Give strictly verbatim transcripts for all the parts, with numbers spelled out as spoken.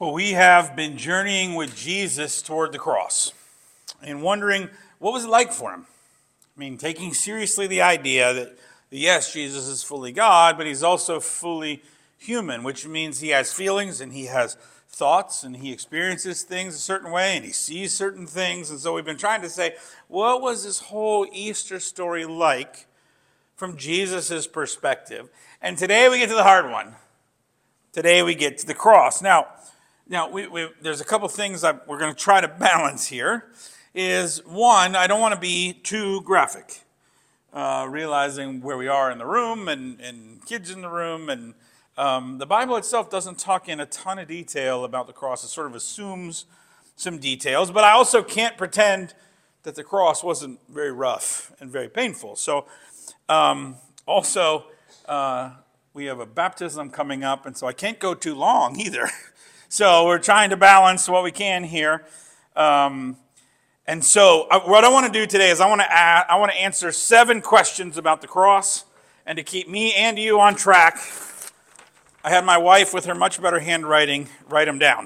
Well, we have been journeying with Jesus toward the cross and wondering what was it like for him. I mean, taking seriously the idea that, yes, Jesus is fully God, but he's also fully human, which means he has feelings and he has thoughts and he experiences things a certain way and he sees certain things. And so we've been trying to say, what was this whole Easter story like from Jesus' perspective? And today we get to the hard one. Today we get to the cross. Now, Now, we, we, there's a couple things that we're going to try to balance here. Is one, I don't want to be too graphic, uh, realizing where we are in the room and, and kids in the room. And um, the Bible itself doesn't talk in a ton of detail about the cross. It sort of assumes some details. But I also can't pretend that the cross wasn't very rough and very painful. So um, also, uh, we have a baptism coming up, and so I can't go too long either. So we're trying to balance what we can here. Um, and so uh, what I want to do today is I want to add, I want to answer seven questions about the cross. And to keep me and you on track, I had my wife, with her much better handwriting, write them down.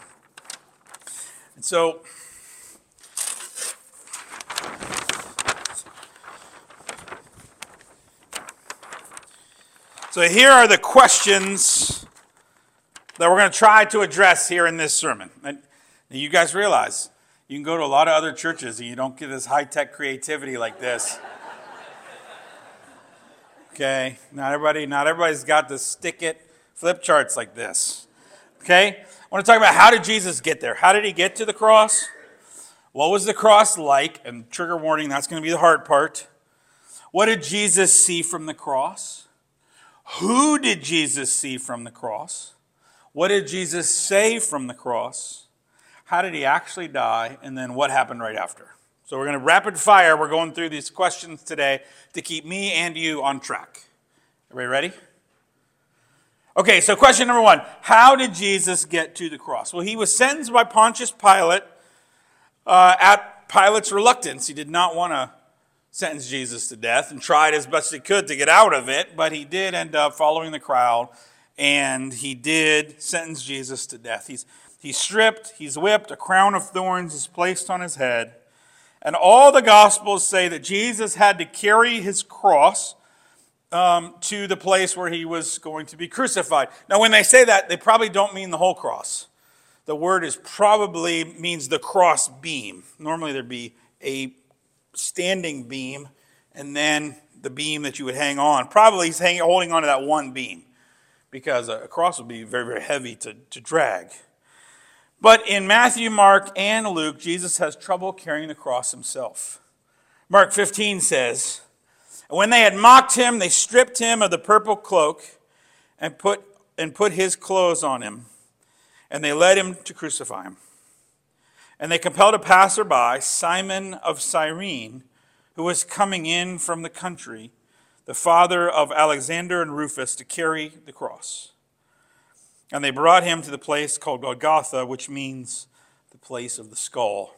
And so So here are the questions that we're going to try to address here in this sermon. And you guys realize you can go to a lot of other churches and you don't get this high-tech creativity like this. Okay, not everybody, not everybody's got the stick-it flip charts like this. Okay, I want to talk about how did Jesus get there? How did he get to the cross? What was the cross like? And trigger warning, that's going to be the hard part. What did Jesus see from the cross? Who did Jesus see from the cross? What did Jesus say from the cross? How did he actually die? And then what happened right after? So we're going to rapid fire. We're going through these questions today to keep me and you on track. Everybody ready? Okay, so question number one. How did Jesus get to the cross? Well, he was sentenced by Pontius Pilate uh, at Pilate's reluctance. He did not want to sentence Jesus to death and tried as best he could to get out of it, but he did end up following the crowd. And he did sentence Jesus to death. He's, he's stripped, he's whipped, a crown of thorns is placed on his head. And all the Gospels say that Jesus had to carry his cross um, to the place where he was going to be crucified. Now, when they say that, they probably don't mean the whole cross. The word is probably means the cross beam. Normally there'd be a standing beam and then the beam that you would hang on. Probably he's hanging, holding on to that one beam, because a cross would be very, very heavy to, to drag. But in Matthew, Mark, and Luke, Jesus has trouble carrying the cross himself. Mark fifteen says, when they had mocked him, they stripped him of the purple cloak and put, and put his clothes on him, and they led him to crucify him. And they compelled a passerby, Simon of Cyrene, who was coming in from the country, the father of Alexander and Rufus, to carry the cross. And they brought him to the place called Golgotha, which means the place of the skull.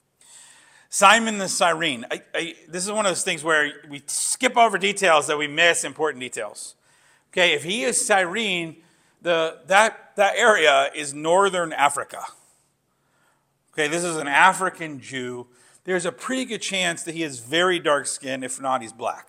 Simon the Cyrene. I, I, this is one of those things where we skip over details that we miss important details. Okay, if he is Cyrene, the, that, that area is northern Africa. Okay, this is an African Jew. There's a pretty good chance that he is very dark skinned, if not he's black.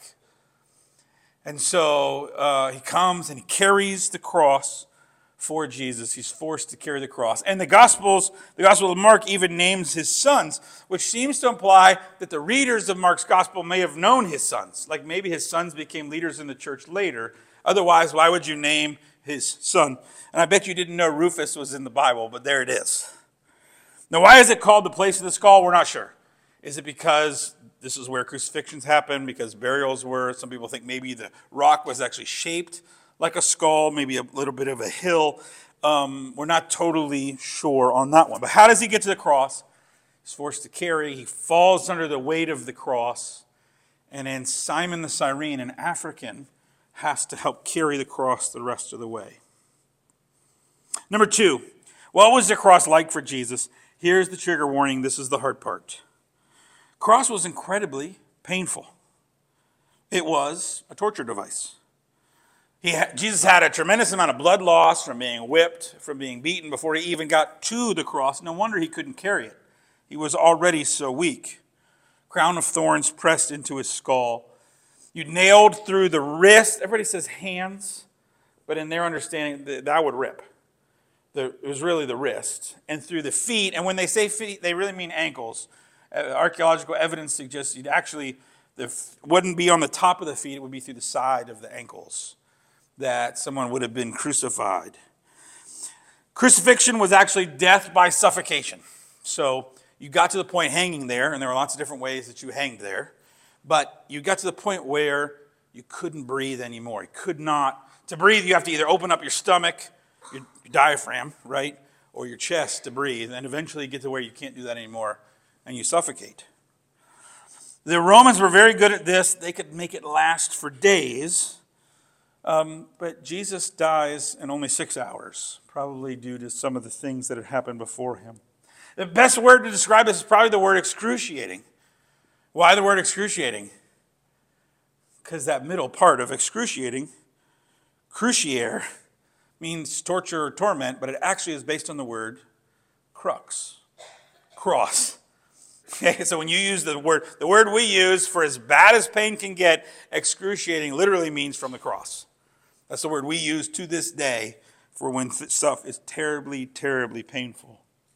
And so uh, he comes and he carries the cross for Jesus. He's forced to carry the cross. And the Gospels, the Gospel of Mark even names his sons, which seems to imply that the readers of Mark's Gospel may have known his sons. Like maybe his sons became leaders in the church later. Otherwise, why would you name his son? And I bet you didn't know Rufus was in the Bible, but there it is. Now, why is it called the place of the skull? We're not sure. Is it because this is where crucifixions happen, because burials were? Some people think maybe the rock was actually shaped like a skull, maybe a little bit of a hill. Um, we're not totally sure on that one. But how does he get to the cross? He's forced to carry. He falls under the weight of the cross. And then Simon the Cyrene, an African, has to help carry the cross the rest of the way. Number two, what was the cross like for Jesus? Here's the trigger warning. This is the hard part. Cross was incredibly painful. It was a torture device. He ha- Jesus had a tremendous amount of blood loss from being whipped, from being beaten before he even got to the cross. No wonder he couldn't carry it. He was already so weak. Crown of thorns pressed into his skull. You nailed through the wrist. Everybody says hands, but in their understanding, that would rip. The, it was really the wrist. And through the feet. And when they say feet, they really mean ankles. Uh, archaeological evidence suggests you'd actually, the wouldn't be on the top of the feet, it would be through the side of the ankles that someone would have been crucified. Crucifixion was actually death by suffocation. So you got to the point hanging there, and there were lots of different ways that you hanged there, but you got to the point where you couldn't breathe anymore. You could not. To breathe, you have to either open up your stomach, your, your diaphragm, right, or your chest to breathe, and eventually get to where you can't do that anymore, and you suffocate. The Romans were very good at this. They could make it last for days. Um, but Jesus dies in only six hours, probably due to some of the things that had happened before him. The best word to describe this is probably the word excruciating. Why the word excruciating? Because that middle part of excruciating, cruciare, means torture or torment, but it actually is based on the word crux, cross. Okay, so when you use the word, the word we use for as bad as pain can get, excruciating literally means from the cross. That's the word we use to this day for when stuff is terribly, terribly painful.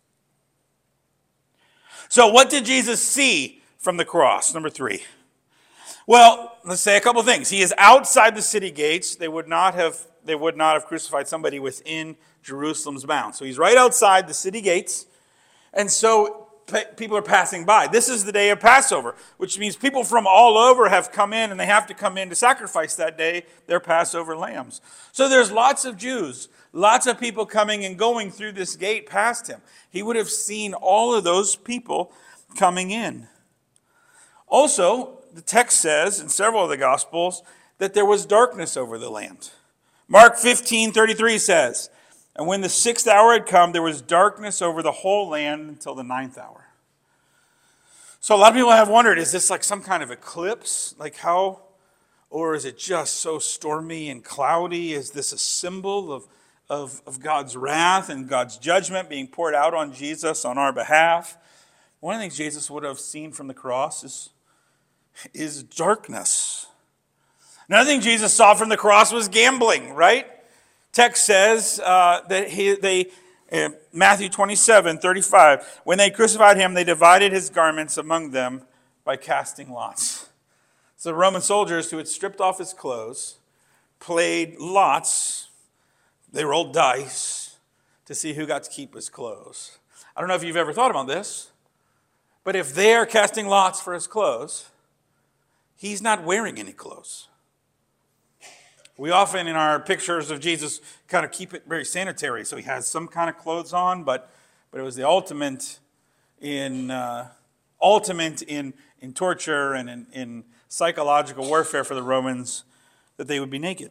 So what did Jesus see from the cross? Number three. Well, let's say a couple things. He is outside the city gates. They would not have, they would not have crucified somebody within Jerusalem's bounds. So he's right outside the city gates. And so people are passing by. This is the day of Passover, which means people from all over have come in, and they have to come in to sacrifice that day their Passover lambs. So there's lots of Jews, lots of people coming and going through this gate past him. He would have seen all of those people coming in. Also, the text says in several of the Gospels that there was darkness over the land. Mark fifteen thirty-three says, "And when the sixth hour had come, there was darkness over the whole land until the ninth hour." So a lot of people have wondered, is this like some kind of eclipse? Like how, or is it just so stormy and cloudy? Is this a symbol of, of, of God's wrath and God's judgment being poured out on Jesus on our behalf? One of the things Jesus would have seen from the cross is, is darkness. Another thing Jesus saw from the cross was gambling, right? Text says uh, that he, they, uh, Matthew twenty-seven thirty-five, when they crucified him, they divided his garments among them by casting lots. So the Roman soldiers who had stripped off his clothes played lots. They rolled dice to see who got to keep his clothes. I don't know if you've ever thought about this, but if they're casting lots for his clothes, he's not wearing any clothes. We often, in our pictures of Jesus, kind of keep it very sanitary. So he has some kind of clothes on, but but it was the ultimate in uh, ultimate in in torture and in, in psychological warfare for the Romans that they would be naked.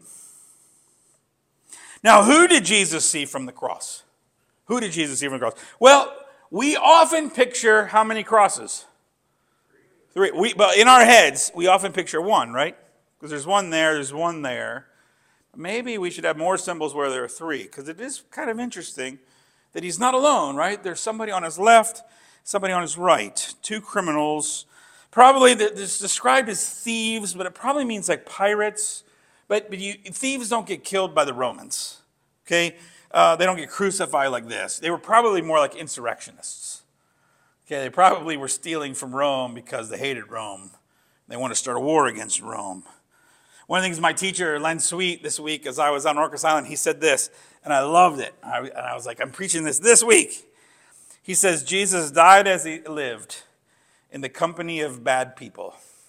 Now, who did Jesus see from the cross? Who did Jesus see from the cross? Well, we often picture how many crosses? Three. We, but in our heads, we often picture one, right? Because there's one there, there's one there. Maybe we should have more symbols where there are three, because it is kind of interesting that he's not alone, right? There's somebody on his left, somebody on his right. Two criminals, probably it's described as thieves, but it probably means like pirates. But, but you, thieves don't get killed by the Romans, okay? Uh, they don't get crucified like this. They were probably more like insurrectionists. Okay, they probably were stealing from Rome because they hated Rome. They wanted to start a war against Rome. One of the things my teacher, Len Sweet, this week as I was on Orcas Island, he said this, and I loved it. I, and I was like, I'm preaching this this week. He says, Jesus died as he lived in the company of bad people.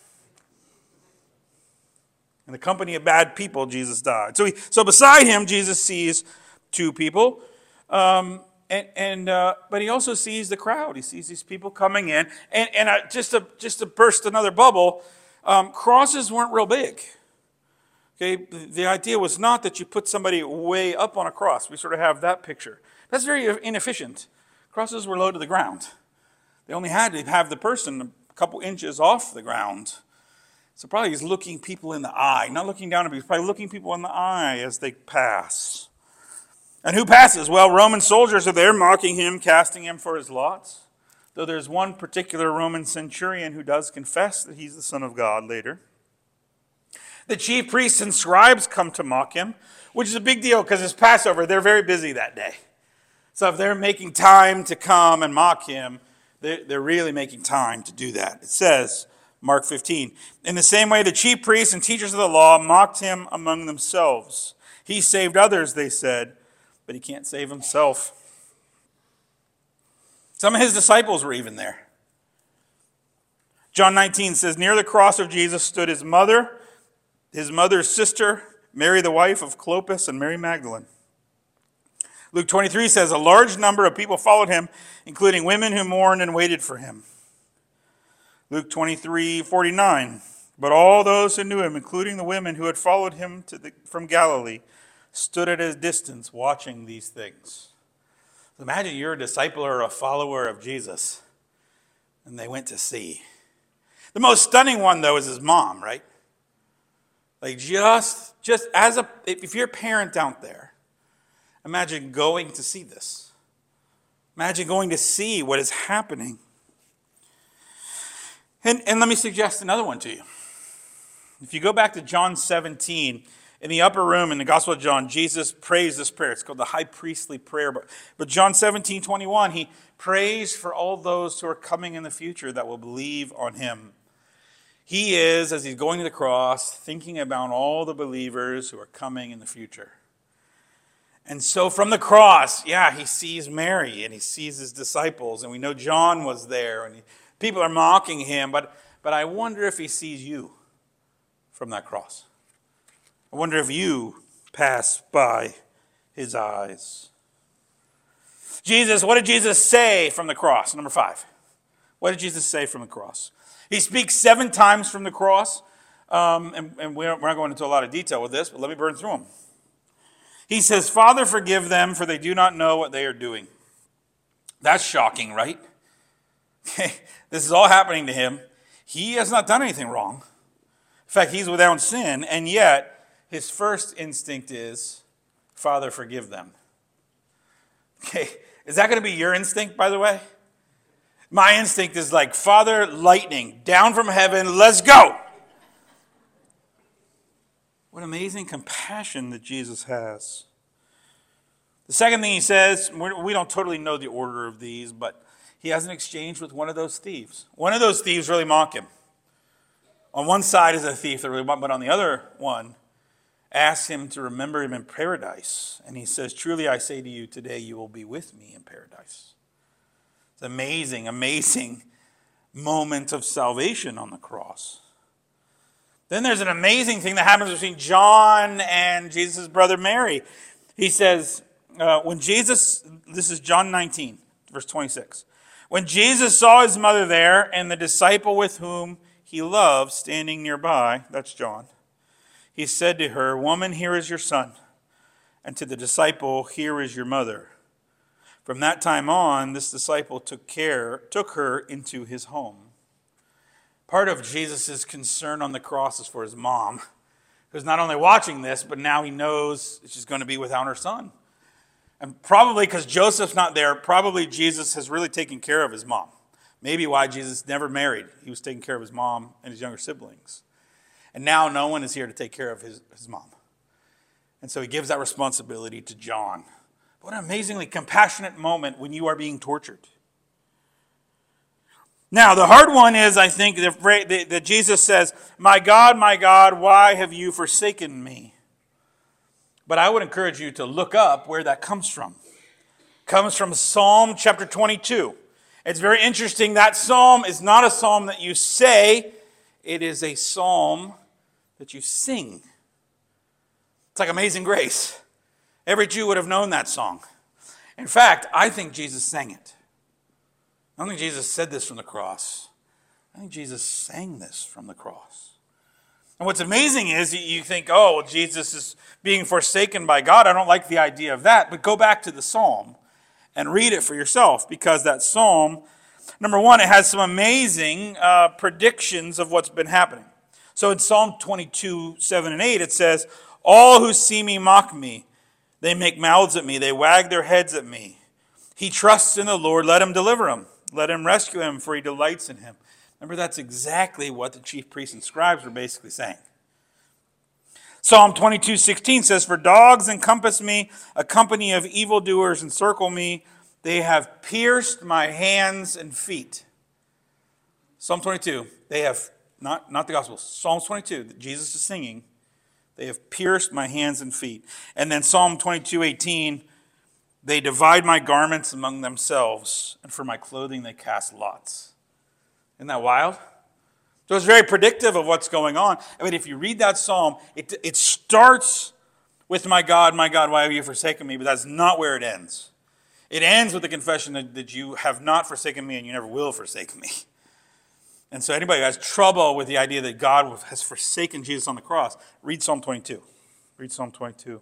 In the company of bad people, Jesus died. So, he, so beside him, Jesus sees two people. Um, And, and uh, but he also sees the crowd. He sees these people coming in. And, and uh, just, to, just to burst another bubble, um, crosses weren't real big. Okay, the idea was not that you put somebody way up on a cross. We sort of have that picture. That's very inefficient. Crosses were low to the ground. They only had to have the person a couple inches off the ground. So probably he's looking people in the eye, not looking down at people, he's probably looking people in the eye as they pass. And who passes? Well, Roman soldiers are there mocking him, casting him for his lots. Though there's one particular Roman centurion who does confess that he's the Son of God later. The chief priests and scribes come to mock him, which is a big deal because it's Passover. They're very busy that day. So if they're making time to come and mock him, they're, they're really making time to do that. It says, Mark fifteen, in the same way the chief priests and teachers of the law mocked him among themselves. He saved others, they said, but he can't save himself. Some of his disciples were even there. John nineteen says, near the cross of Jesus stood his mother, his mother's sister, Mary the wife of Clopas, and Mary Magdalene. Luke twenty-three says, a large number of people followed him, including women who mourned and waited for him. Luke twenty-three forty-nine, but all those who knew him, including the women who had followed him to the, from Galilee, stood at a distance watching these things. Imagine you're a disciple or a follower of Jesus, and they went to see. The most stunning one, though, is his mom, right? Like just, just as a, if you're a parent out there, imagine going to see this. Imagine going to see what is happening. And, and let me suggest another one to you. If you go back to John seventeen, in the upper room in the Gospel of John, Jesus prays this prayer. It's called the high priestly prayer. But, but John seventeen twenty-one, he prays for all those who are coming in the future that will believe on him. He is, as he's going to the cross, thinking about all the believers who are coming in the future. And so from the cross, yeah, he sees Mary and he sees his disciples. And we know John was there and he, people are mocking him. But, but I wonder if he sees you from that cross. I wonder if you pass by his eyes. Jesus, what did Jesus say from the cross? Number five. What did Jesus say from the cross? He speaks seven times from the cross. Um, and and we're not going into a lot of detail with this, but let me burn through them. He says, Father, forgive them, for they do not know what they are doing. That's shocking, right? This is all happening to him. He has not done anything wrong. In fact, he's without sin, and yet his first instinct is, Father, forgive them. Okay, is that going to be your instinct, by the way? My instinct is like, Father, lightning, down from heaven, let's go. What amazing compassion that Jesus has. The second thing he says, we don't totally know the order of these, but he has an exchange with one of those thieves. One of those thieves really mock him. On one side is a thief that really mock, but on the other one, asks him to remember him in paradise. And he says, truly I say to you, today you will be with me in paradise. It's an amazing, amazing moment of salvation on the cross. Then there's an amazing thing that happens between John and Jesus' brother Mary. He says, uh, when Jesus, this is John nineteen, verse twenty-six. When Jesus saw his mother there and the disciple with whom he loved standing nearby, that's John, he said to her, woman, here is your son. And to the disciple, here is your mother. From that time on, this disciple took care, took her into his home. Part of Jesus' concern on the cross is for his mom, who's not only watching this, but now he knows she's going to be without her son. And probably because Joseph's not there, probably Jesus has really taken care of his mom. Maybe why Jesus never married. He was taking care of his mom and his younger siblings. And now no one is here to take care of his, his mom. And so he gives that responsibility to John. What an amazingly compassionate moment when you are being tortured. Now, the hard one is, I think, that Jesus says, my God, my God, why have you forsaken me? But I would encourage you to look up where that comes from. It comes from Psalm chapter twenty-two. It's very interesting. That psalm is not a psalm that you say. It is a psalm that you sing. It's like Amazing Grace. Every Jew would have known that song. In fact, I think Jesus sang it. I don't think Jesus said this from the cross. I think Jesus sang this from the cross. And what's amazing is you think, oh, well, Jesus is being forsaken by God. I don't like the idea of that. But go back to the psalm and read it for yourself, because that psalm, number one, it has some amazing uh, predictions of what's been happening. So in Psalm twenty-two, seven and eight, it says, all who see me mock me. They make mouths at me. They wag their heads at me. He trusts in the Lord. Let him deliver him. Let him rescue him, for he delights in him. Remember, that's exactly what the chief priests and scribes were basically saying. Psalm twenty-two, sixteen says, for dogs encompass me, a company of evildoers encircle me. They have pierced my hands and feet. Psalm twenty-two, they have, not, not the gospel, Psalm twenty-two, that Jesus is singing, they have pierced my hands and feet. And then Psalm twenty-two, eighteen, they divide my garments among themselves, and for my clothing they cast lots. Isn't that wild? So it's very predictive of what's going on. I mean, if you read that psalm, it, it starts with, my God, my God, why have you forsaken me? But that's not where it ends. It ends with the confession that, that you have not forsaken me and you never will forsake me. And so anybody who has trouble with the idea that God has forsaken Jesus on the cross, read Psalm twenty-two. Read Psalm twenty-two.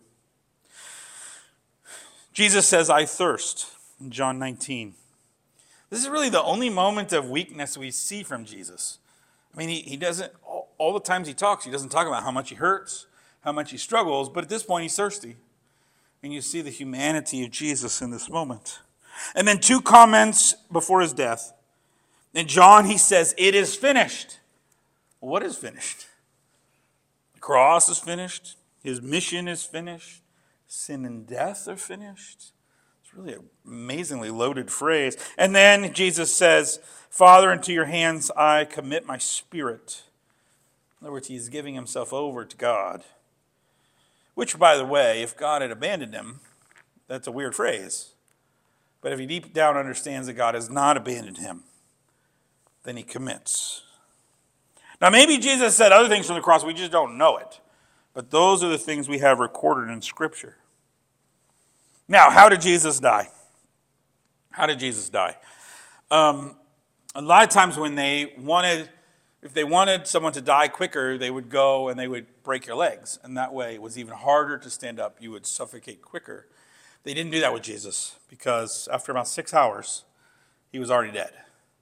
Jesus says, I thirst, in John nineteen. This is really the only moment of weakness we see from Jesus. I mean, he, he doesn't, all, all the times he talks, he doesn't talk about how much he hurts, how much he struggles, but at this point he's thirsty. And you see the humanity of Jesus in this moment. And then two comments before his death. In John, he says, it is finished. Well, what is finished? The cross is finished. His mission is finished. Sin and death are finished. It's really an amazingly loaded phrase. And then Jesus says, Father, into your hands I commit my spirit. In other words, he's giving himself over to God. Which, by the way, if God had abandoned him, that's a weird phrase. But if he deep down understands that God has not abandoned him, then he commits. Now, maybe Jesus said other things from the cross, we just don't know it. But those are the things we have recorded in Scripture. Now, how did Jesus die? How did Jesus die? Um, a lot of times when they wanted, if they wanted someone to die quicker, they would go and they would break your legs. And that way it was even harder to stand up. You would suffocate quicker. They didn't do that with Jesus because after about six hours, he was already dead.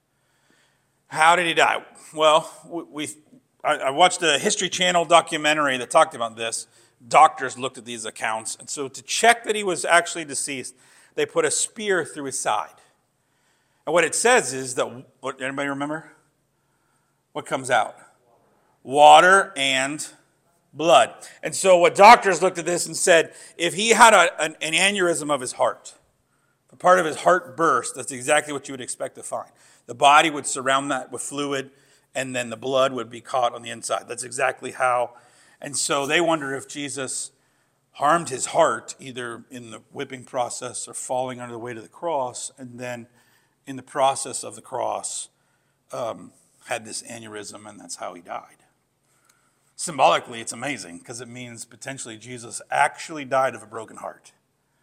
How did he die? Well, we, I, I watched a History Channel documentary that talked about this. Doctors looked at these accounts. And so to check that he was actually deceased, they put a spear through his side. And what it says is that, what, anybody remember? What comes out? Water and blood. And so what doctors looked at this and said, if he had a, an, an aneurysm of his heart, a part of his heart burst, that's exactly what you would expect to find. The body would surround that with fluid, and then the blood would be caught on the inside. That's exactly how. And so they wondered if Jesus harmed his heart, either in the whipping process or falling under the weight of the cross, and then in the process of the cross, um, had this aneurysm, and that's how he died. Symbolically, it's amazing, because it means potentially Jesus actually died of a broken heart.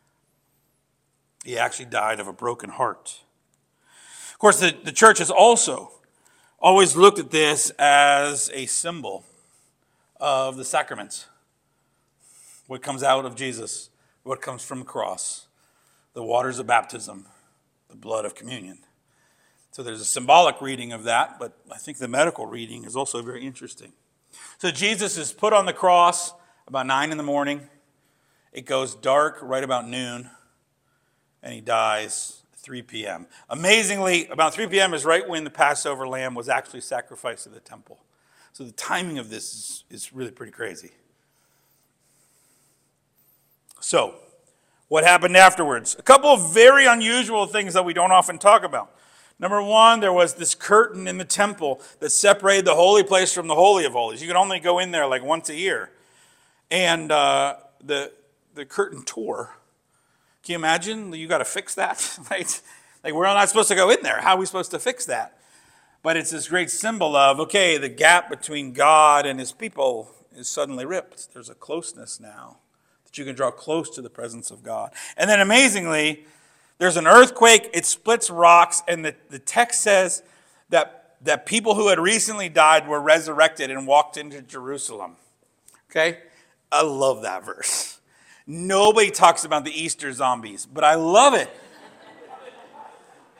He actually died of a broken heart. Of course, the, the church has also always looked at this as a symbol of the sacraments. What comes out of Jesus, what comes from the cross, the waters of baptism, the blood of communion. So there's a symbolic reading of that, but I think the medical reading is also very interesting. So Jesus is put on the cross about nine in the morning. It goes dark right about noon, and he dies at three p.m. Amazingly, about three p.m. is right when the Passover lamb was actually sacrificed at the temple. So the timing of this is, is really pretty crazy. So, what happened afterwards? A couple of very unusual things that we don't often talk about. Number one, there was this curtain in the temple that separated the holy place from the Holy of Holies. You could only go in there like once a year. And uh, the, the curtain tore. Can you imagine? You got to fix that, right? Like, we're not supposed to go in there. How are we supposed to fix that? But it's this great symbol of, okay, the gap between God and his people is suddenly ripped. There's a closeness now that you can draw close to the presence of God. And then amazingly, there's an earthquake, it splits rocks, and the, the text says that, that people who had recently died were resurrected and walked into Jerusalem. Okay? I love that verse. Nobody talks about the Easter zombies, but I love it.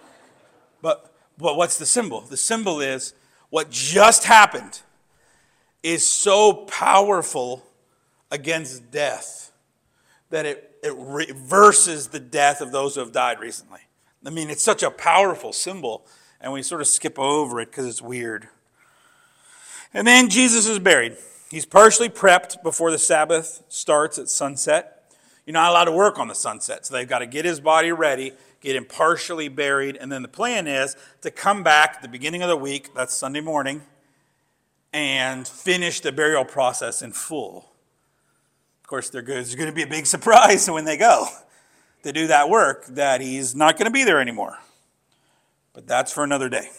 But, but what's the symbol? The symbol is what just happened is so powerful against death that it, it reverses the death of those who have died recently. I mean, it's such a powerful symbol, and we sort of skip over it because it's weird. And then Jesus is buried. He's partially prepped before the Sabbath starts at sunset. You're not allowed to work on the sunset, so they've got to get his body ready, get him partially buried, and then the plan is to come back at the beginning of the week, that's Sunday morning, and finish the burial process in full. Of course, there's going to be a big surprise when they go to do that work, that he's not going to be there anymore. But that's for another day.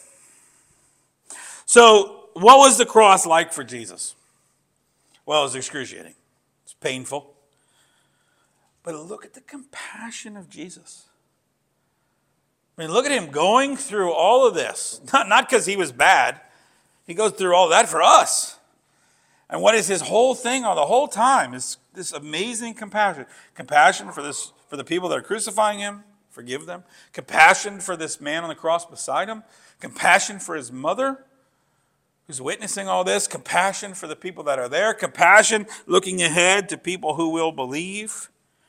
So, what was the cross like for Jesus? Well, it was excruciating. It's painful. But look at the compassion of Jesus. I mean, look at him going through all of this. Not, not because he was bad. He goes through all that for us. And what is his whole thing all the whole time is this amazing compassion. Compassion for this for the people that are crucifying him, forgive them. Compassion for this man on the cross beside him. Compassion for his mother, who's witnessing all this. Compassion for the people that are there. Compassion looking ahead to people who will believe.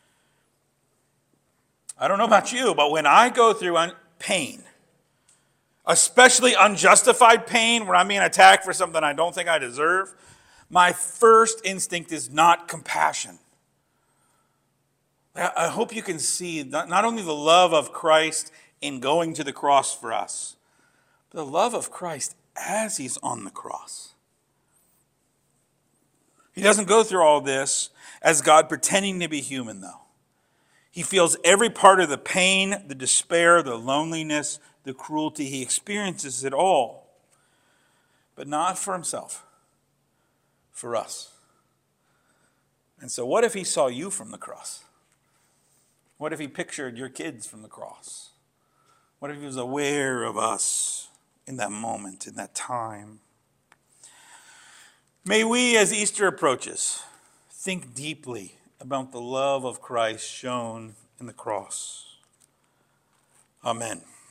I don't know about you, but when I go through pain, especially unjustified pain, where I'm being attacked for something I don't think I deserve, my first instinct is not compassion. I hope you can see not only the love of Christ in going to the cross for us, but the love of Christ as he's on the cross. He doesn't go through all this as God pretending to be human, though. He feels every part of the pain, the despair, the loneliness, the cruelty. He experiences it all. But not for himself, for us. And so what if he saw you from the cross? What if he pictured your kids from the cross? What if he was aware of us in that moment, in that time? May we, as Easter approaches, think deeply about the love of Christ shown in the cross. Amen.